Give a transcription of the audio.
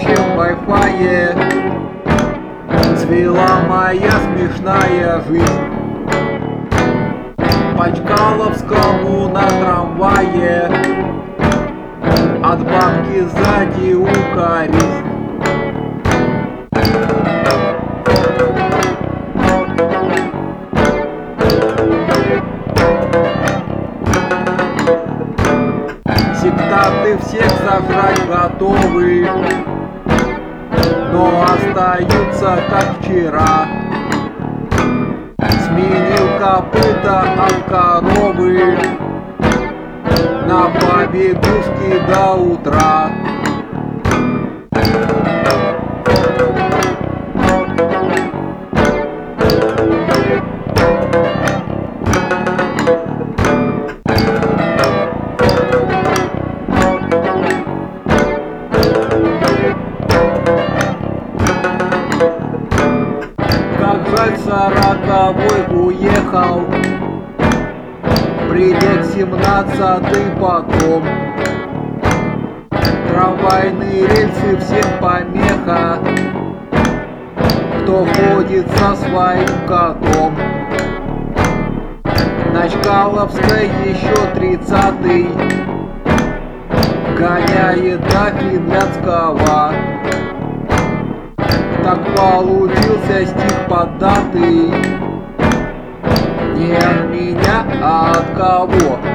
общем вай-фае цвела моя смешная жизнь. По Чкаловскому на трамвае от бабки сзади укоризн. Сектанты всех сожрать готовы, но остаются как вчера. Сменил копыта от коровы на побегушки до утра. Как жаль, 40-й уехал, придет 17-й потом. Трамвайные рельсы всем помеха, кто ходит со своим котом. На Чкаловской еще 30-й гоняет до Финляндского. Так получился стих податый, не от меня, а от кого?